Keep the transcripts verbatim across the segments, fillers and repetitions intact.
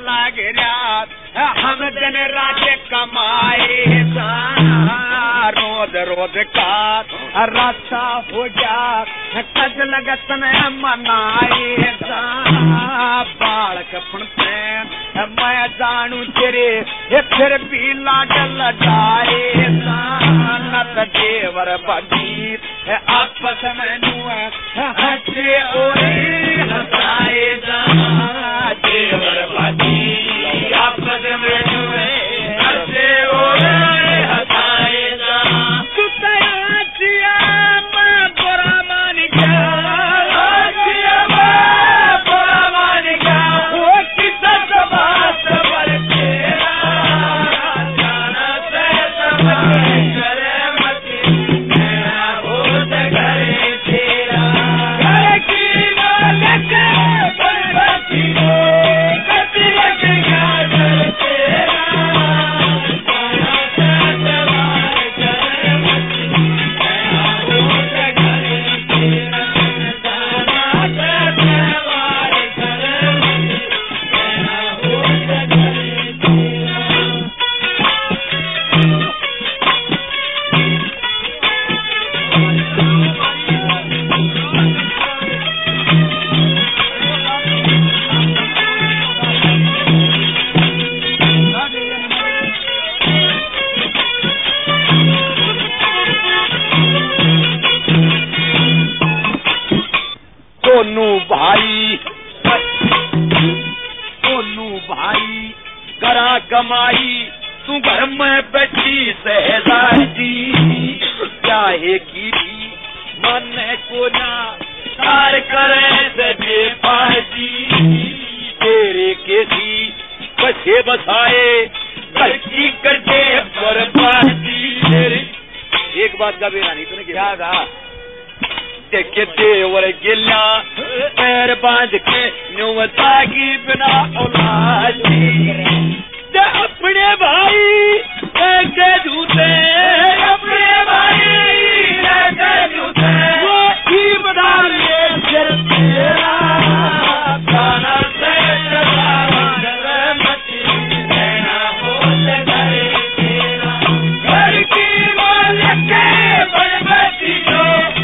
लागरिया हम दिन रात कमाए रोज रोज का रास्ता हो जा कज लगत में मनाए बालक फुणते मैं जानू तेरे फिर भी लाड लड़ाए नत देवर बगी आपस में हंसे ओए हंसाए देवर बगी आपस में हंसे ओए हंसाए तू तया मैं बुरा मान गया बुरा मान गया वो किसा बात पर तेरा जाना से सोनू भाई सोनू भाई करा कमाई तू घर में बैठी सहजादी चाहे की भी मन को ना कार करे सजे पाजी तेरे के सी बसे बसाए घर की करते बर्बादी तेरे। एक बात का भी रानी तूने क्या कहा देखे देवर गिला पैर बांध के न्यूता की बिना औलादी अपने भाई कैसे झूठे अपने भाई कैसे झूठे वो ईमानदार ये सिर तेरा गाना से रहना हो तेरा घर की मालिक के बड़बती को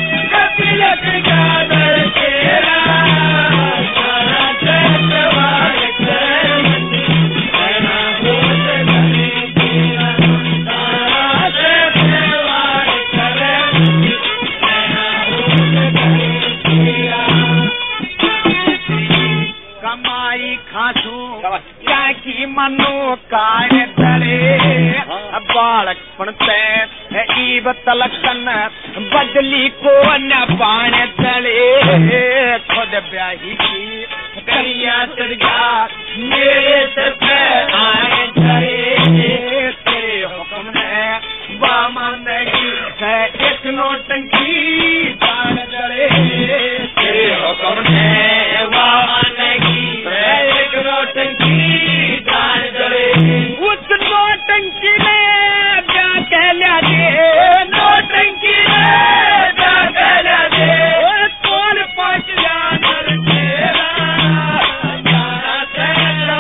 कमाई खासू क्या की मनो काय धरे बालक पणते ईब तलकन बदली को न पाने तले खुद ब्याही की करिया सरगा मेरे सर पे आए धरे तेरे हुक्म है बामंदगी है एक नोटंकी जान डरे तेरे हुक्म है बामंदगी है एक नोटंकी जान डरे उस नोटंकी में क्या कह लिया दे नोटंकी में क्या कह लिया दे कौन पाँच जानवर तेरा जाना तेरा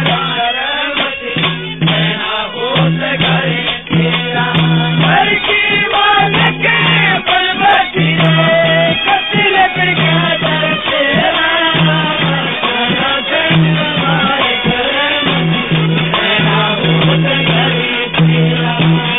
रहना हो सगारे तेरा घर की मालिक के बलबती कतिल कर गया दर तेरा जाना तेरा रहना हो सगारे तेरा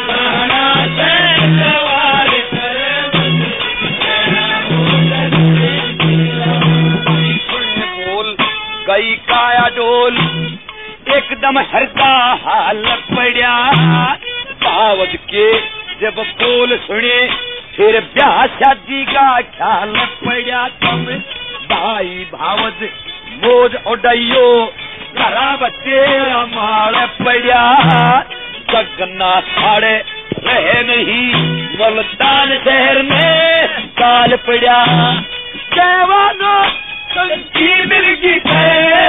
गई काया डोल एकदम हरता हाल पड़ा भावज के जब बोल सुने फिर ब्याह शादी का ख्याल पड़ा तुम भाई भावज मोज उड़ाइयो घरा बच्चे माल पड़ा सगना साड़े रहे नहीं मुल्तान शहर में काल पड़ा कैवानो संगी मिर्गी थे